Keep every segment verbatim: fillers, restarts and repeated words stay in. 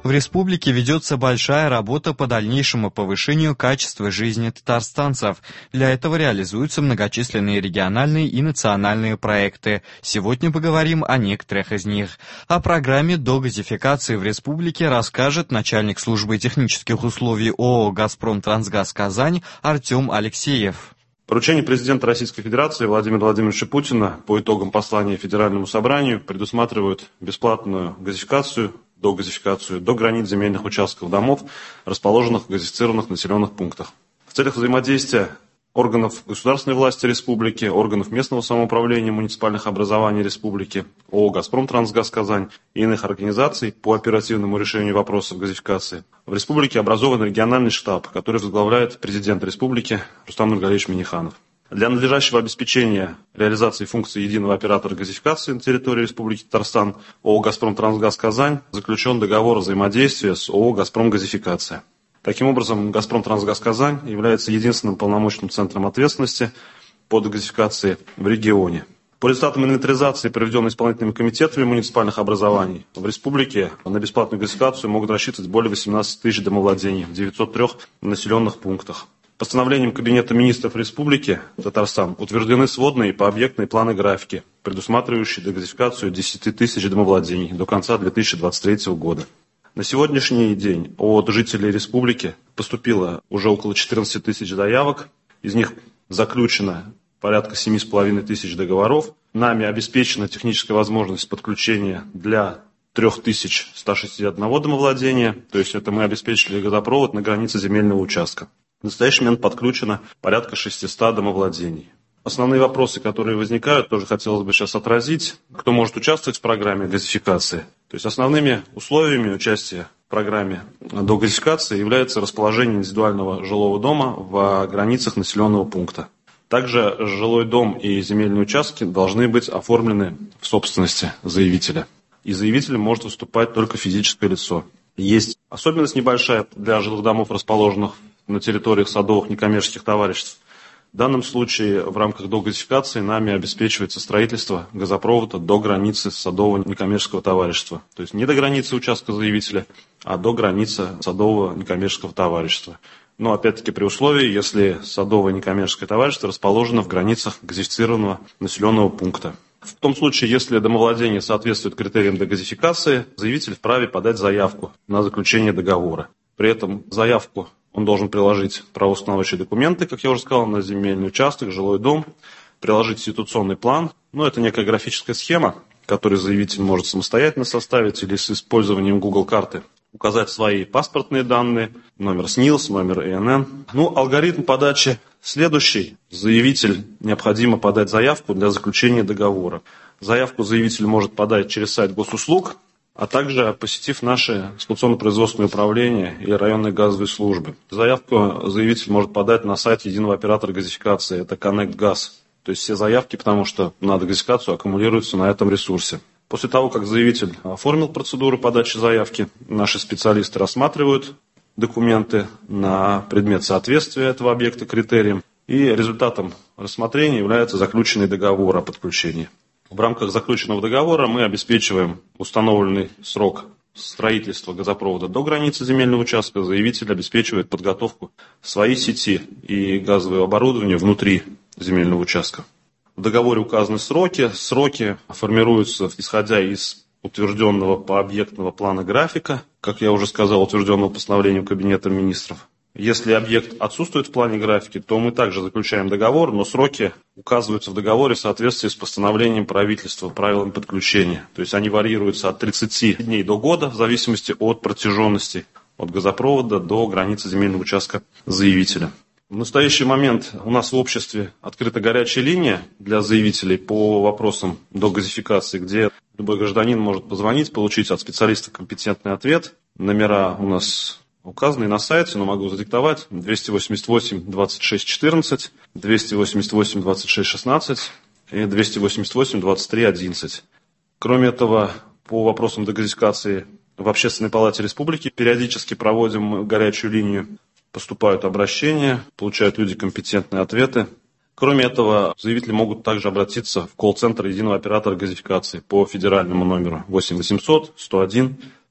В республике ведется большая работа по дальнейшему повышению качества жизни татарстанцев. Для этого реализуются многочисленные региональные и национальные проекты. Сегодня поговорим о некоторых из них. О программе догазификации в республике расскажет начальник службы технических условий ООО «Газпром-Трансгаз Казань» Артем Алексеев. Поручение президента Российской Федерации Владимира Владимировича Путина по итогам послания Федеральному собранию предусматривают бесплатную газификацию, догазификацию до границ земельных участков домов, расположенных в газифицированных населенных пунктах. В целях взаимодействия органов государственной власти республики, органов местного самоуправления, муниципальных образований республики, ООО «Газпром-Трансгаз Казань» и иных организаций по оперативному решению вопросов газификации в республике образован региональный штаб, который возглавляет президент республики Рустам Нургалиевич Минниханов. Для надлежащего обеспечения реализации функций единого оператора газификации на территории Республики Татарстан ООО «Газпром-Трансгаз Казань» заключен договор взаимодействия с ООО «Газпром-Газификация». Таким образом, «Газпром-Трансгаз Казань» является единственным полномочным центром ответственности по догазификации в регионе. По результатам инвентаризации, проведенной исполнительными комитетами муниципальных образований, в республике на бесплатную газификацию могут рассчитывать более восемнадцати тысяч домовладений в девятистах трёх населенных пунктах. Постановлением Кабинета министров Республики Татарстан утверждены сводные по объектной планы графики, предусматривающие догазификацию десяти тысяч домовладений до конца две тысячи двадцать третьего года. На сегодняшний день от жителей республики поступило уже около четырнадцати тысяч заявок, из них заключено порядка семи с половиной тысяч договоров. Нами обеспечена техническая возможность подключения для трёх тысяч ста шестидесяти одного домовладения, то есть это мы обеспечили газопровод на границе земельного участка. В настоящий момент подключено порядка шестисот домовладений. Основные вопросы, которые возникают, тоже хотелось бы сейчас отразить. Кто может участвовать в программе газификации? То есть основными условиями участия в программе догазификации является расположение индивидуального жилого дома в границах населенного пункта. Также жилой дом и земельные участки должны быть оформлены в собственности заявителя. И заявителем может выступать только физическое лицо. Есть особенность небольшая для жилых домов, расположенных на территориях садовых некоммерческих товариществ. В данном случае в рамках догазификации нами обеспечивается строительство газопровода до границы садового некоммерческого товарищества. То есть не до границы участка заявителя, а до границы садового некоммерческого товарищества. Но опять-таки при условии, если садовое некоммерческое товарищество расположено в границах газифицированного населенного пункта. В том случае, если домовладение соответствует критериям догазификации, заявитель вправе подать заявку на заключение договора. При этом заявку он должен приложить правоустанавливающие документы, как я уже сказал, на земельный участок, жилой дом, приложить ситуационный план. Ну, это некая графическая схема, которую заявитель может самостоятельно составить или с использованием Google карты указать свои паспортные данные, номер СНИЛС, номер ИНН. Ну, алгоритм подачи следующий. Заявитель необходимо подать заявку для заключения договора. Заявку заявитель может подать через сайт госуслуг, а также посетив наши эксплуатационно-производственные управления и районные газовые службы. Заявку заявитель может подать на сайт единого оператора газификации, это Connect Gas. То есть все заявки, потому что на газификацию аккумулируются на этом ресурсе. После того, как заявитель оформил процедуру подачи заявки, наши специалисты рассматривают документы на предмет соответствия этого объекта критериям, и результатом рассмотрения является заключенный договор о подключении. В рамках заключенного договора мы обеспечиваем установленный срок строительства газопровода до границы земельного участка. Заявитель обеспечивает подготовку своей сети и газового оборудования внутри земельного участка. В договоре указаны сроки. Сроки формируются исходя из утвержденного по объектного плана графика, как я уже сказал, утвержденного постановлением Кабинета министров. Если объект отсутствует в плане графики, то мы также заключаем договор, но сроки указываются в договоре в соответствии с постановлением правительства, правилами подключения. То есть они варьируются от тридцати дней до года, в зависимости от протяженности от газопровода до границы земельного участка заявителя. В настоящий момент у нас в обществе открыта горячая линия для заявителей по вопросам догазификации, где любой гражданин может позвонить, получить от специалиста компетентный ответ. Номера у нас указанные на сайте, но могу задиктовать: двести восемьдесят восемь двадцать шесть четырнадцать, двести восемьдесят восемь двадцать шесть шестнадцать и двести восемьдесят восемь двадцать три одиннадцать. Кроме этого, по вопросам догазификации в Общественной палате республики периодически проводим горячую линию. Поступают обращения, получают люди компетентные ответы. Кроме этого, заявители могут также обратиться в колл-центр единого оператора газификации по федеральному номеру восемь восемьсот сто один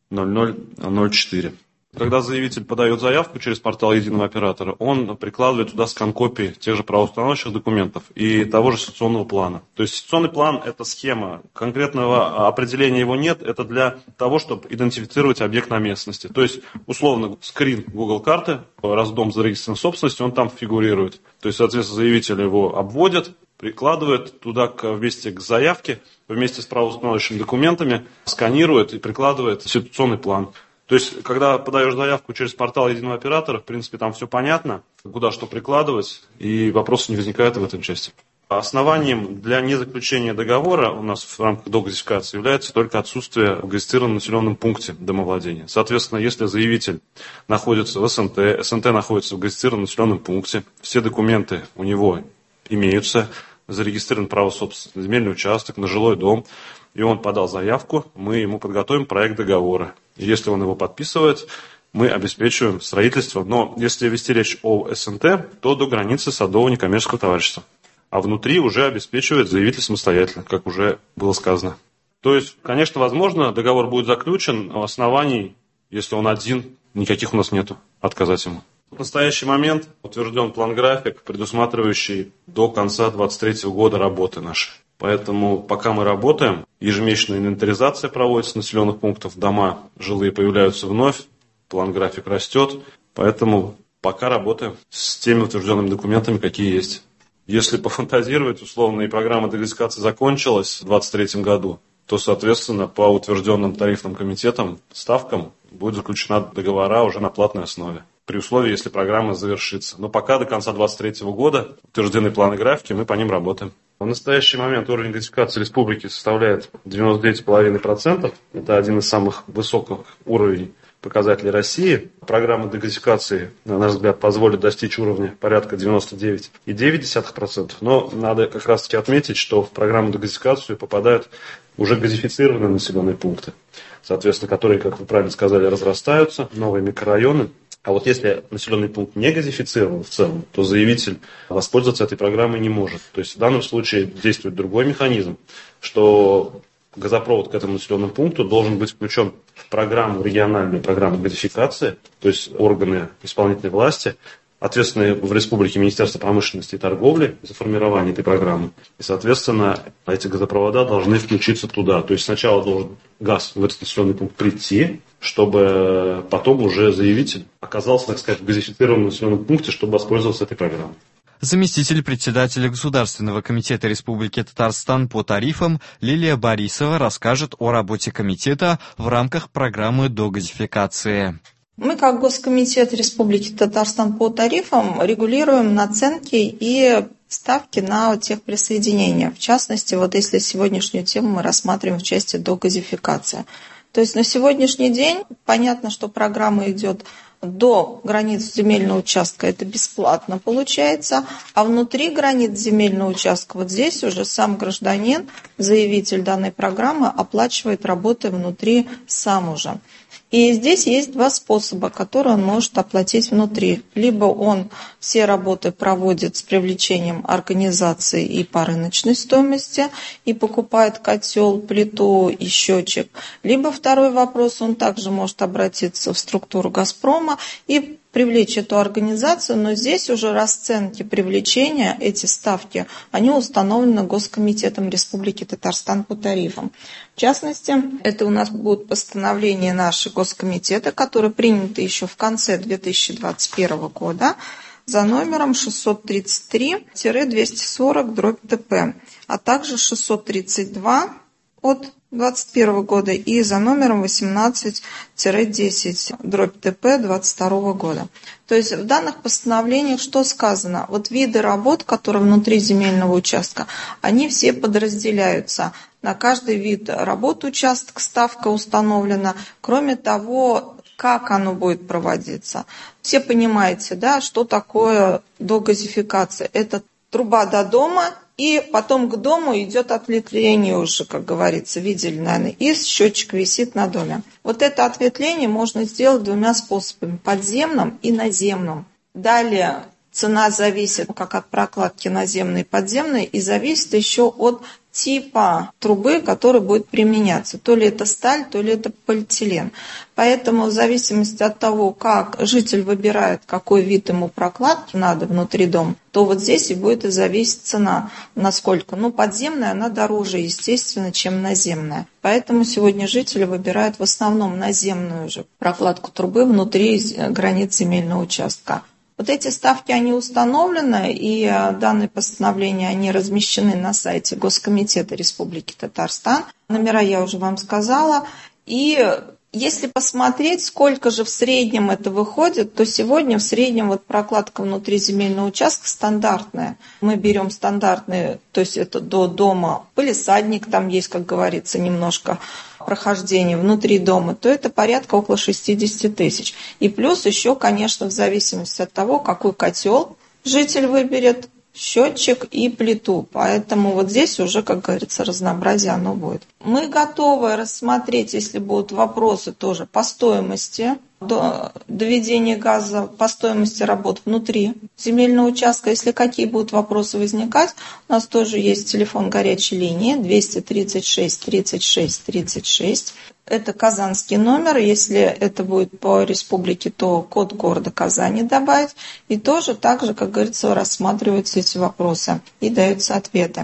ноль ноль ноль четыре. Когда заявитель подает заявку через портал единого оператора, он прикладывает туда скан копии тех же правоустанавливающих документов и того же ситуационного плана. То есть ситуационный план – это схема, конкретного определения его нет, это для того, чтобы идентифицировать объект на местности. То есть, условно, скрин Google карты, раз дом зарегистрирован в собственности, он там фигурирует. То есть, соответственно, заявитель его обводит, прикладывает туда к, вместе к заявке, вместе с правоустанавливающими документами, сканирует и прикладывает ситуационный план. То есть, когда подаешь заявку через портал единого оператора, в принципе, там все понятно, куда что прикладывать, и вопросов не возникает в этом части. Основанием для незаключения договора у нас в рамках догазификации является только отсутствие в газифицированном населенном пункте домовладения. Соответственно, если заявитель находится в СНТ, СНТ находится в газифицированном населенном пункте, все документы у него имеются, зарегистрирован право собственности на земельный участок, на жилой дом, и он подал заявку, мы ему подготовим проект договора. И если он его подписывает, мы обеспечиваем строительство. Но если вести речь о СНТ, то до границы садового некоммерческого товарищества. А внутри уже обеспечивает заявитель самостоятельно, как уже было сказано. То есть, конечно, возможно, договор будет заключен, а оснований, если он один, никаких у нас нету, отказать ему. В настоящий момент утвержден план-график, предусматривающий до конца две тысячи двадцать третьего года работы нашей. Поэтому пока мы работаем, ежемесячная инвентаризация проводится населенных пунктов, дома жилые появляются вновь, план-график растет. Поэтому пока работаем с теми утвержденными документами, какие есть. Если пофантазировать, условно, и программа догазификации закончилась в две тысячи двадцать третьем году, то, соответственно, по утвержденным тарифным комитетам, ставкам, будет заключена договора уже на платной основе, при условии, если программа завершится. Но пока до конца две тысячи двадцать третьего года утверждены планы графики, мы по ним работаем. В настоящий момент уровень газификации республики составляет девяносто девять целых пять десятых процента. Это один из самых высоких уровней показателей России. Программа дегазификации, на наш взгляд, позволит достичь уровня порядка девяносто девять целых девять десятых процента. Но надо как раз-таки отметить, что в программу дегазификации попадают уже газифицированные населенные пункты, соответственно, которые, как вы правильно сказали, разрастаются, новые микрорайоны. А вот если населенный пункт не газифицирован в целом, то заявитель воспользоваться этой программой не может. То есть в данном случае действует другой механизм, что газопровод к этому населенному пункту должен быть включен в программу, региональную программу газификации, то есть органы исполнительной власти, ответственные в республике Министерство промышленности и торговли за формирование этой программы. И, соответственно, эти газопровода должны включиться туда. То есть сначала должен газ в этот населенный пункт прийти, чтобы потом уже заявитель оказался, так сказать, в газифицированном населенном пункте, чтобы воспользоваться этой программой. Заместитель председателя Государственного комитета Республики Татарстан по тарифам Лилия Борисова расскажет о работе комитета в рамках программы догазификации. Мы, как Госкомитет Республики Татарстан по тарифам, регулируем наценки и ставки на техприсоединение. В частности, вот если сегодняшнюю тему мы рассматриваем в части догазификации. То есть на сегодняшний день понятно, что программа идет до границ земельного участка, это бесплатно получается, а внутри границ земельного участка, вот здесь уже сам гражданин, заявитель данной программы, оплачивает работы внутри сам уже. И здесь есть два способа, которые он может оплатить внутри. Либо он все работы проводит с привлечением организации и по рыночной стоимости и покупает котел, плиту и счетчик. Либо второй вопрос, он также может обратиться в структуру «Газпрома» и привлечь эту организацию, но здесь уже расценки привлечения, эти ставки, они установлены Госкомитетом Республики Татарстан по тарифам. В частности, это у нас будут постановления нашего Госкомитета, которые приняты еще в конце две тысячи двадцать первого года за номером шестьсот тридцать три двести сорок дробь ТП, а также шестьсот тридцать два от двадцать первого года и за номером восемнадцать десять дробь ТП двадцать второго года. То есть в данных постановлениях что сказано? Вот виды работ, которые внутри земельного участка, они все подразделяются. На каждый вид работ участок ставка установлена. Кроме того, как оно будет проводиться. Все понимаете, да, что такое догазификация? Это труба до дома, и потом к дому идет ответвление уже, как говорится, видели, наверное, и счетчик висит на доме. Вот это ответвление можно сделать двумя способами, подземным и наземным. Далее Цена зависит как от прокладки наземной и подземной, и зависит еще от типа трубы, который будет применяться. То ли это сталь, то ли это полиэтилен. Поэтому в зависимости от того, как житель выбирает, какой вид ему прокладки надо внутри дома, то вот здесь и будет и зависеть цена. Насколько? Ну, подземная, она дороже, естественно, чем наземная. Поэтому сегодня жители выбирают в основном наземную же прокладку трубы внутри границ земельного участка. Вот эти ставки, они установлены, и данные постановления, они размещены на сайте Госкомитета Республики Татарстан. Номера я уже вам сказала. И если посмотреть, сколько же в среднем это выходит, то сегодня в среднем вот прокладка внутри земельного участка стандартная. Мы берем стандартные, то есть это до дома, палисадник, там есть, как говорится, немножко прохождение внутри дома, то это порядка около шестьдесят тысяч. И плюс еще, конечно, в зависимости от того, какой котел житель выберет, счетчик и плиту. Поэтому вот здесь уже, как говорится, разнообразие оно будет. Мы готовы рассмотреть, если будут вопросы тоже по стоимости до доведения газа, по стоимости работ внутри земельного участка. Если какие будут вопросы возникать, у нас тоже есть телефон горячей линии двести тридцать шесть тридцать шесть тридцать шесть. Это казанский номер. Если это будет по республике, то код города Казани добавить. И тоже так же, как говорится, рассматриваются эти вопросы и даются ответы.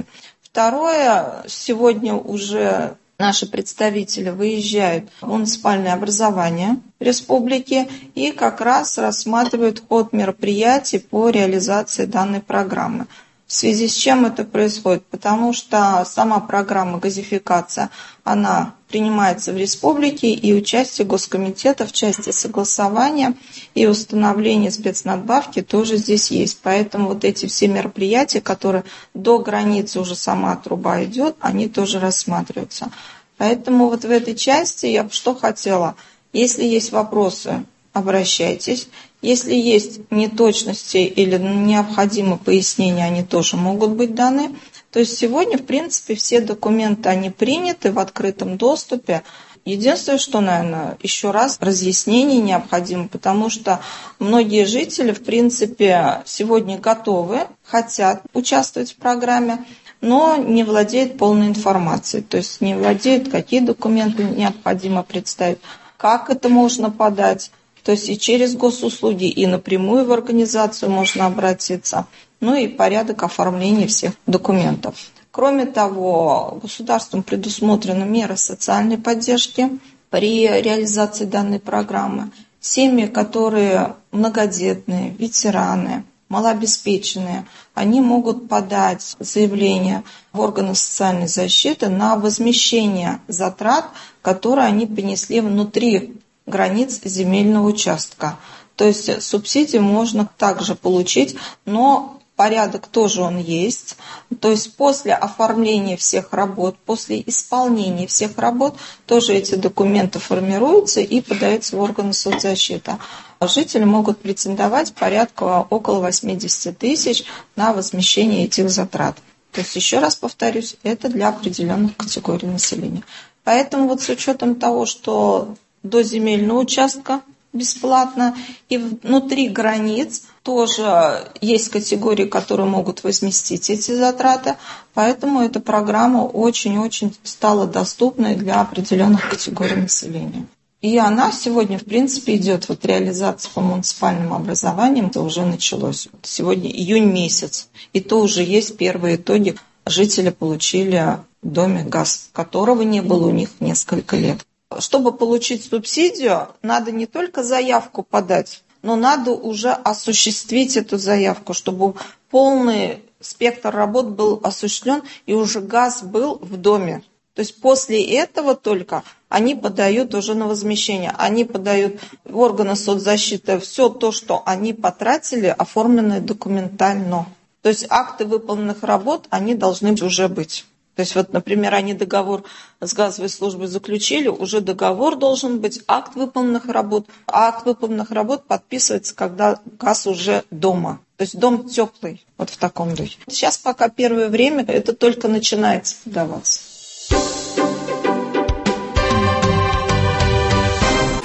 Второе, сегодня уже наши представители выезжают в муниципальное образование республики и как раз рассматривают ход мероприятий по реализации данной программы. В связи с чем это происходит? Потому что сама программа газификация, она принимается в республике, и участие Госкомитета в части согласования и установления спецнадбавки тоже здесь есть. Поэтому вот эти все мероприятия, которые до границы уже сама труба идет, они тоже рассматриваются. Поэтому вот в этой части я бы что хотела. Если есть вопросы, обращайтесь. Если есть неточности или необходимые пояснения, они тоже могут быть даны. То есть сегодня, в принципе, все документы, они приняты в открытом доступе. Единственное, что, наверное, еще раз разъяснение необходимо, потому что многие жители, в принципе, сегодня готовы, хотят участвовать в программе, но не владеют полной информацией. То есть не владеют, какие документы необходимо представить, как это можно подать. То есть и через госуслуги, и напрямую в организацию можно обратиться, ну и порядок оформления всех документов. Кроме того, государством предусмотрены меры социальной поддержки при реализации данной программы. Семьи, которые многодетные, ветераны, малообеспеченные, они могут подать заявление в органы социальной защиты на возмещение затрат, которые они понесли внутри границ земельного участка. То есть субсидии можно также получить, но порядок тоже он есть. То есть после оформления всех работ, после исполнения всех работ, тоже эти документы формируются и подаются в органы соцзащиты. Жители могут претендовать порядка около восемьдесят тысяч на возмещение этих затрат. То есть, еще раз повторюсь, это для определенных категорий населения. Поэтому вот с учетом того, что до земельного участка бесплатно, и внутри границ тоже есть категории, которые могут возместить эти затраты, поэтому эта программа очень-очень стала доступной для определенных категорий населения. И она сегодня, в принципе, идет, вот реализация по муниципальным образованиям, это уже началось. Сегодня июнь месяц, и то уже есть первые итоги. Жители получили в доме газ, которого не было у них несколько лет. Чтобы получить субсидию, надо не только заявку подать, но надо уже осуществить эту заявку, чтобы полный спектр работ был осуществлен и уже газ был в доме. То есть после этого только они подают уже на возмещение. Они подают в органы соцзащиты все то, что они потратили, оформленное документально. То есть акты выполненных работ, они должны уже быть. То есть вот, например, они договор с газовой службой заключили, уже договор должен быть, акт выполненных работ. А акт выполненных работ подписывается, когда газ уже дома. То есть дом теплый, вот в таком духе. Сейчас пока первое время это только начинается подаваться.